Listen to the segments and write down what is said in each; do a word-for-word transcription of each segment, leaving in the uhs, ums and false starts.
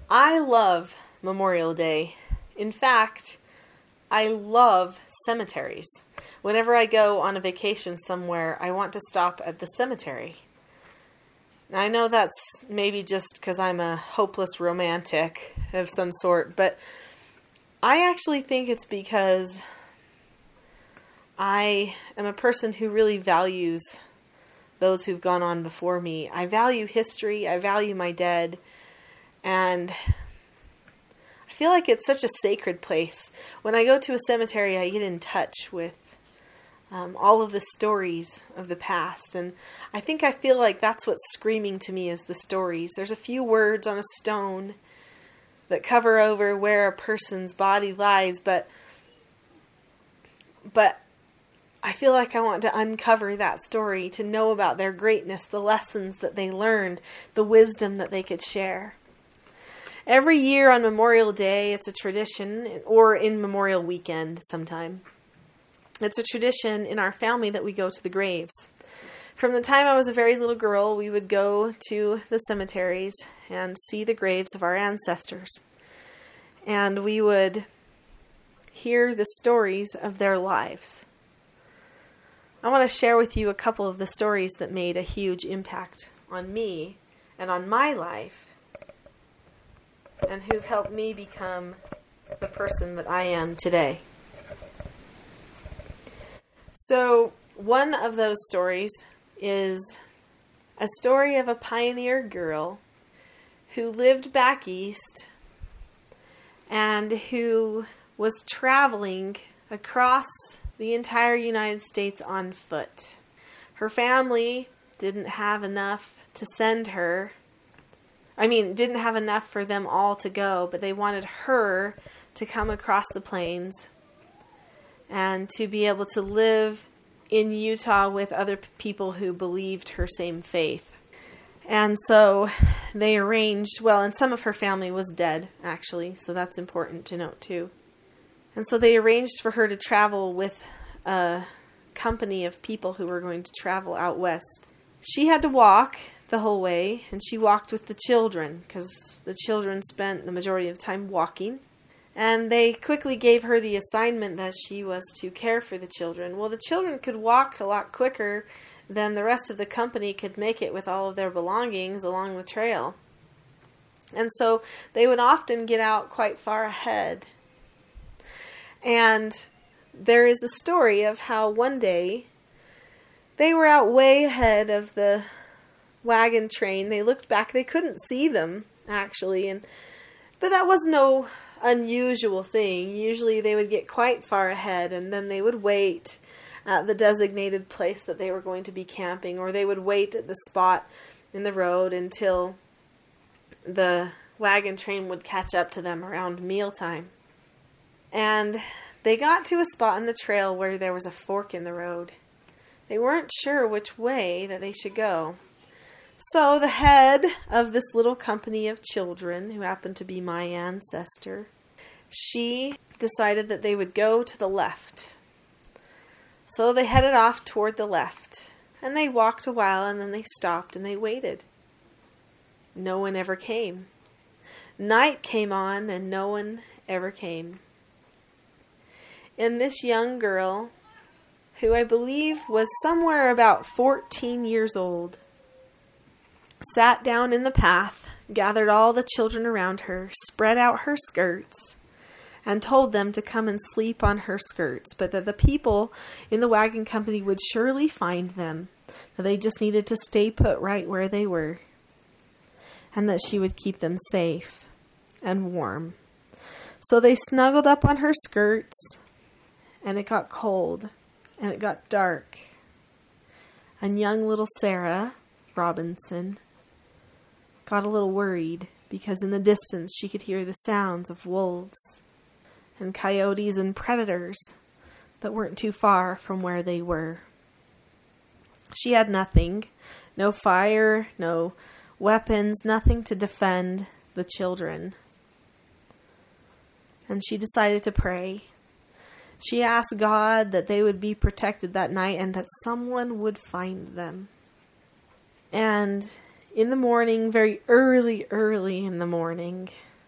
I love Memorial Day. In fact, I love cemeteries. Whenever I go on a vacation somewhere, I want to stop at the cemetery. Now, I know that's maybe just because I'm a hopeless romantic of some sort, but I actually think it's because I am a person who really values those who've gone on before me. I value history, I value my dead, and I feel like it's such a sacred place. When I go to a cemetery, I get in touch with um, all of the stories of the past, and I think I feel like that's what's screaming to me is the stories. There's a few words on a stone that cover over where a person's body lies, but but I feel like I want to uncover that story, to know about their greatness, the lessons that they learned, the wisdom that they could share. Every year on Memorial Day, it's a tradition, or in Memorial Weekend sometime. It's a tradition in our family that we go to the graves. From the time I was a very little girl, we would go to the cemeteries and see the graves of our ancestors. And we would hear the stories of their lives. I want to share with you a couple of the stories that made a huge impact on me and on my life, and who've helped me become the person that I am today. So, one of those stories is a story of a pioneer girl who lived back east and who was traveling across the entire United States on foot. Her family didn't have enough to send her. I mean, didn't have enough for them all to go, but they wanted her to come across the plains and to be able to live in Utah with other people who believed her same faith. And so they arranged, well, and some of her family was dead, actually, so that's important to note too. And so they arranged for her to travel with a company of people who were going to travel out west. She had to walk the whole way, and she walked with the children, because the children spent the majority of the time walking. And they quickly gave her the assignment that she was to care for the children. Well, the children could walk a lot quicker than the rest of the company could make it with all of their belongings along the trail. And so they would often get out quite far ahead. And there is a story of how one day they were out way ahead of the wagon train. They looked back. They couldn't see them, actually. and But that was no unusual thing. Usually they would get quite far ahead, and then they would wait at the designated place that they were going to be camping, or they would wait at the spot in the road until the wagon train would catch up to them around mealtime. And they got to a spot in the trail where there was a fork in the road. They weren't sure which way that they should go. So the head of this little company of children, who happened to be my ancestor, she decided that they would go to the left. So they headed off toward the left, and they walked a while, and then they stopped and they waited. No one ever came. Night came on, and no one ever came. And this young girl, who I believe was somewhere about fourteen years old, sat down in the path, gathered all the children around her, spread out her skirts, and told them to come and sleep on her skirts, but that the people in the wagon company would surely find them, that they just needed to stay put right where they were, and that she would keep them safe and warm. So they snuggled up on her skirts, and it got cold, and it got dark, and young little Sarah Robinson got a little worried, because in the distance she could hear the sounds of wolves and coyotes and predators that weren't too far from where they were. She had nothing, no fire, no weapons, nothing to defend the children. And she decided to pray. She asked God that they would be protected that night and that someone would find them. And in the morning, very early, early in the morning,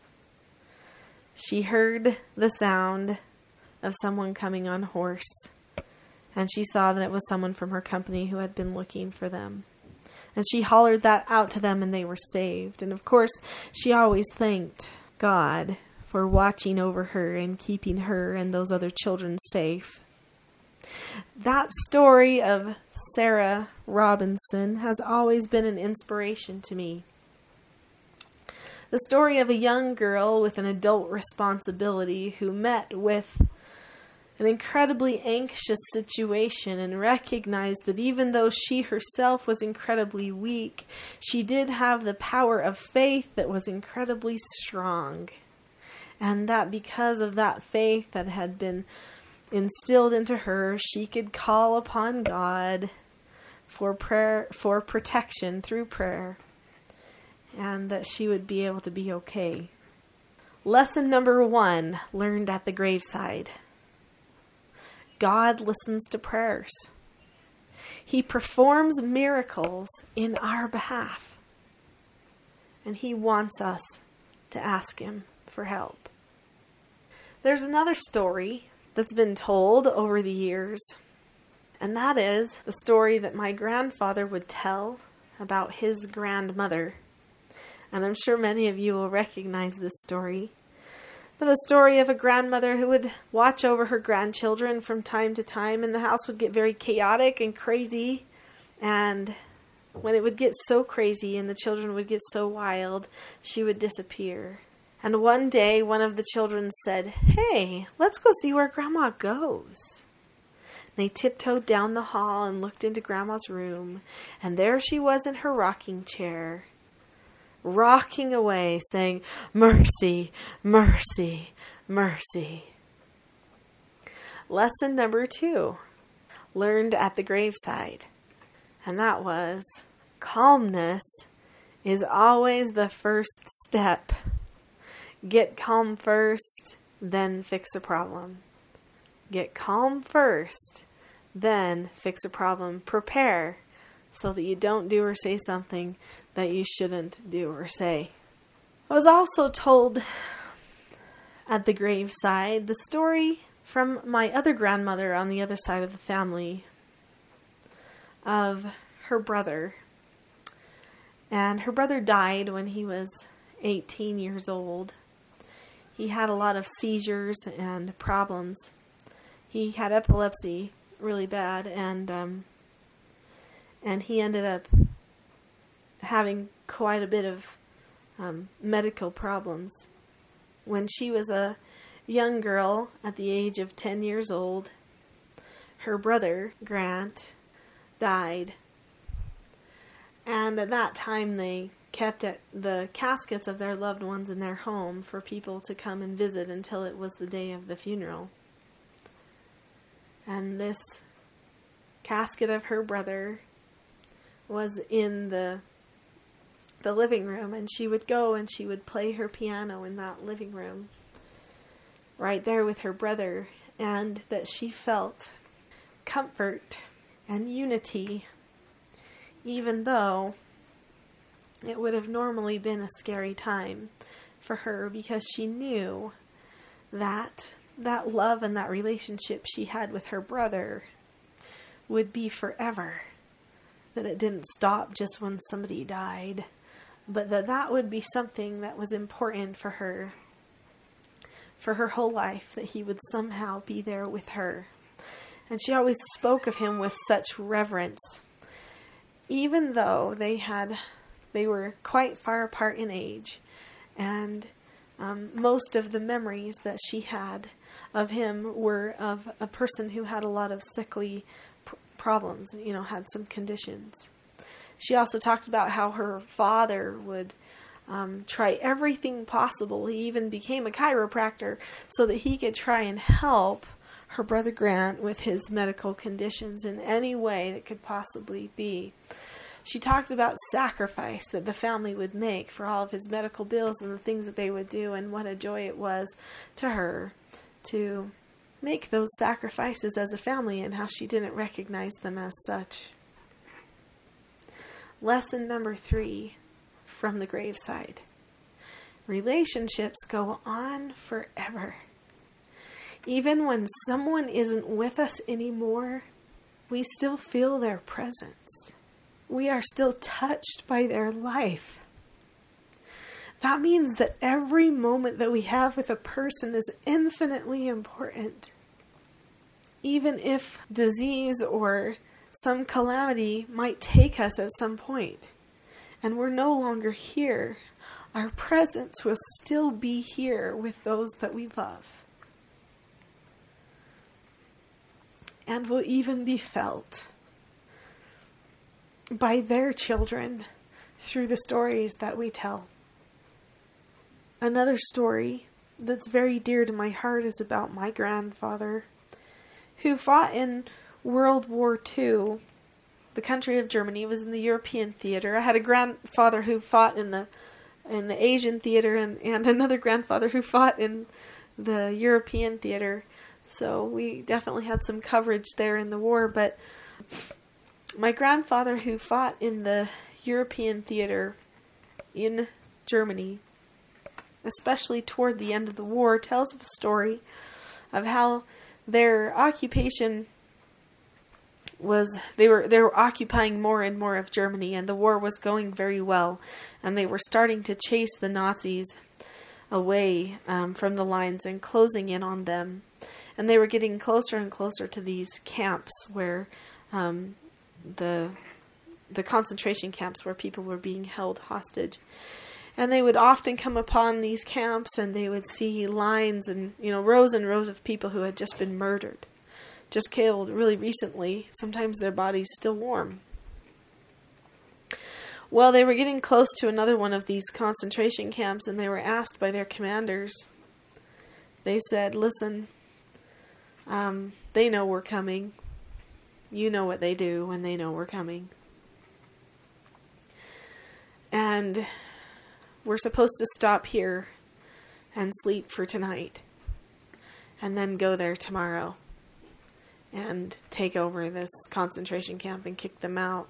she heard the sound of someone coming on horse, and she saw that it was someone from her company who had been looking for them. And she hollered that out to them, and they were saved. And of course, she always thanked God for watching over her and keeping her and those other children safe. That story of Sarah Robinson has always been an inspiration to me. The story of a young girl with an adult responsibility who met with an incredibly anxious situation and recognized that even though she herself was incredibly weak, she did have the power of faith that was incredibly strong. And that because of that faith that had been instilled into her, she could call upon God for prayer, for protection through prayer, and that she would be able to be okay. Lesson number one, learned at the graveside. God listens to prayers. He performs miracles in our behalf. And He wants us to ask Him for help. There's another story that's been told over the years, and that is the story that my grandfather would tell about his grandmother. And I'm sure many of you will recognize this story. But a story of a grandmother who would watch over her grandchildren from time to time, and the house would get very chaotic and crazy. And when it would get so crazy and the children would get so wild, she would disappear. And one day, one of the children said, "Hey, let's go see where Grandma goes." They tiptoed down the hall and looked into Grandma's room, and there she was in her rocking chair, rocking away, saying, "Mercy, mercy, mercy." Lesson number two, learned at the graveside. And that was, calmness is always the first step. Get calm first, then fix a problem. Get calm first, then fix a problem. Prepare so that you don't do or say something that you shouldn't do or say. I was also told at the graveside the story from my other grandmother on the other side of the family of her brother. And her brother died when he was eighteen years old. He had a lot of seizures and problems. He had epilepsy really bad, and um, and he ended up having quite a bit of um, medical problems. When she was a young girl at the age of ten years old, her brother, Grant, died. And at that time they kept at the caskets of their loved ones in their home for people to come and visit until it was the day of the funeral. And this casket of her brother was in the the living room, and she would go and she would play her piano in that living room right there with her brother, and that she felt comfort and unity, even though it would have normally been a scary time for her, because she knew that that love and that relationship she had with her brother would be forever. That it didn't stop just when somebody died, but that that would be something that was important for her, for her whole life, that he would somehow be there with her. And she always spoke of him with such reverence, even though they had, they were quite far apart in age, and um, most of the memories that she had of him were of a person who had a lot of sickly pr- problems, you know, had some conditions. She also talked about how her father would um, try everything possible. He even became a chiropractor so that he could try and help her brother Grant with his medical conditions in any way that could possibly be. She talked about sacrifice that the family would make for all of his medical bills and the things that they would do, and what a joy it was to her to make those sacrifices as a family, and how she didn't recognize them as such. Lesson number three from the graveside. relationships go on forever. Even when someone isn't with us anymore, we still feel their presence. We are still touched by their life. That means that every moment that we have with a person is infinitely important. Even if disease or some calamity might take us at some point, and we're no longer here, our presence will still be here with those that we love. And will even be felt by their children through the stories that we tell. Another story that's very dear to my heart is about my grandfather, who fought in World War Two. The country of Germany was in the European theater. I had a grandfather who fought in the in the Asian theater, and, and another grandfather who fought in the European theater. So we definitely had some coverage there in the war. But my grandfather who fought in the European theater in Germany, especially toward the end of the war, tells of a story of how their occupation was, they were they were occupying more and more of Germany, and the war was going very well, and they were starting to chase the Nazis away um, from the lines and closing in on them, and they were getting closer and closer to these camps where um, the the concentration camps where people were being held hostage. And they would often come upon these camps, and they would see lines and, you know, rows and rows of people who had just been murdered, just killed really recently. Sometimes their bodies still warm. Well, they were getting close to another one of these concentration camps, and they were asked by their commanders. They said, listen, um, they know we're coming. You know what they do when they know we're coming. And we're supposed to stop here and sleep for tonight, and then go there tomorrow and take over this concentration camp and kick them out.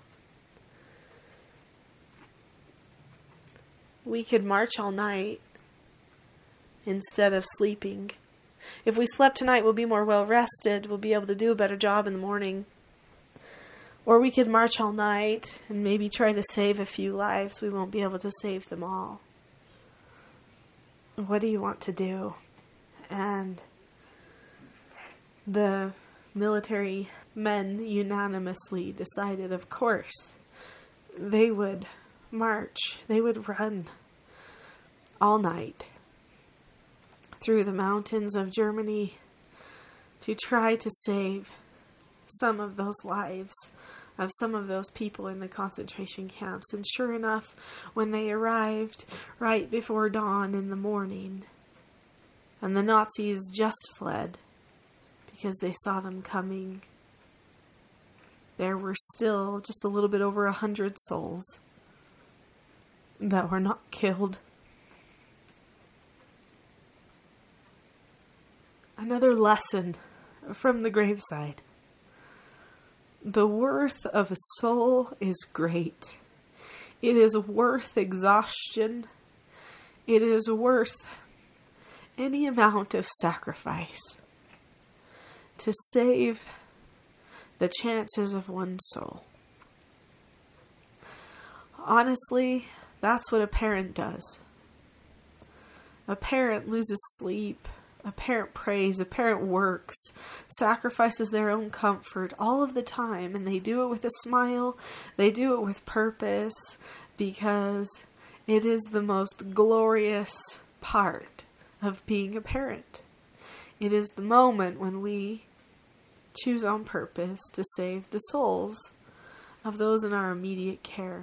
We could march all night instead of sleeping. If we slept tonight, we'll be more well rested. We'll be able to do a better job in the morning. Or we could march all night and maybe try to save a few lives. We won't be able to save them all. What do you want to do? And the military men unanimously decided, of course, they would march, they would run all night through the mountains of Germany to try to save some of those lives of some of those people in the concentration camps. And sure enough, when they arrived right before dawn in the morning, and the Nazis just fled because they saw them coming, there were still just a little bit over a hundred souls that were not killed. Another lesson from the graveside. The worth of a soul is great. It is worth exhaustion. It is worth any amount of sacrifice to save the chances of one soul. Honestly, that's what a parent does. A parent loses sleep. A parent prays, a parent works, sacrifices their own comfort all of the time, and they do it with a smile, they do it with purpose, because it is the most glorious part of being a parent. It is the moment when we choose on purpose to save the souls of those in our immediate care.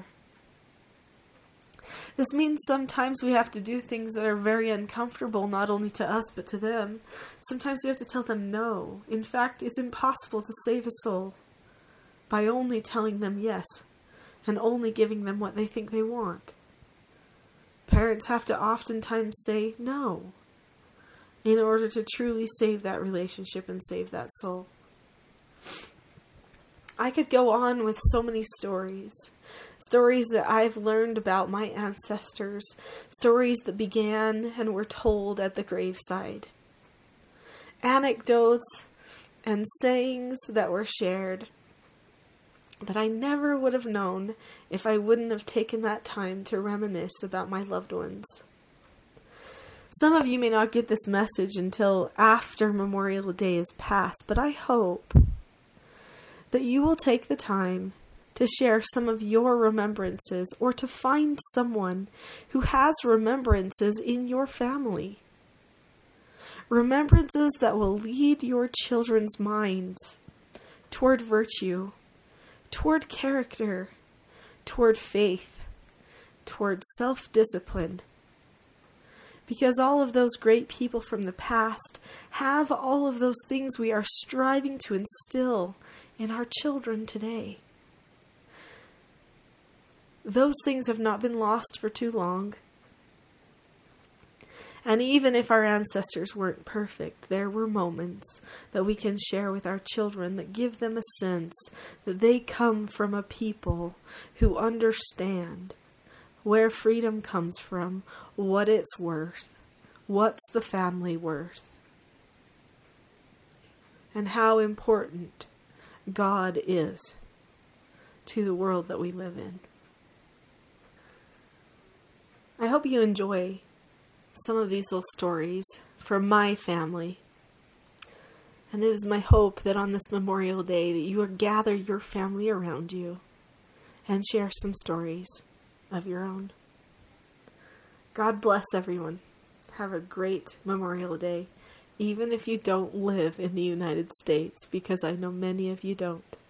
This means sometimes we have to do things that are very uncomfortable, not only to us, but to them. Sometimes we have to tell them no. In fact, it's impossible to save a soul by only telling them yes, and only giving them what they think they want. Parents have to oftentimes say no, in order to truly save that relationship and save that soul. I could go on with so many stories. Stories that I've learned about my ancestors. Stories that began and were told at the graveside. Anecdotes and sayings that were shared that I never would have known if I wouldn't have taken that time to reminisce about my loved ones. Some of you may not get this message until after Memorial Day is past, but I hope that you will take the time to share some of your remembrances or to find someone who has remembrances in your family. Remembrances that will lead your children's minds toward virtue, toward character, toward faith, toward self-discipline. Because all of those great people from the past have all of those things we are striving to instill in our children today. Those things have not been lost for too long. And even if our ancestors weren't perfect, there were moments that we can share with our children that give them a sense that they come from a people who understand where freedom comes from, what it's worth, what's the family worth, and how important God is to the world that we live in. I hope you enjoy some of these little stories from my family. And it is my hope that on this Memorial Day that you will gather your family around you and share some stories of your own. God bless everyone. Have a great Memorial Day, even if you don't live in the United States, because I know many of you don't.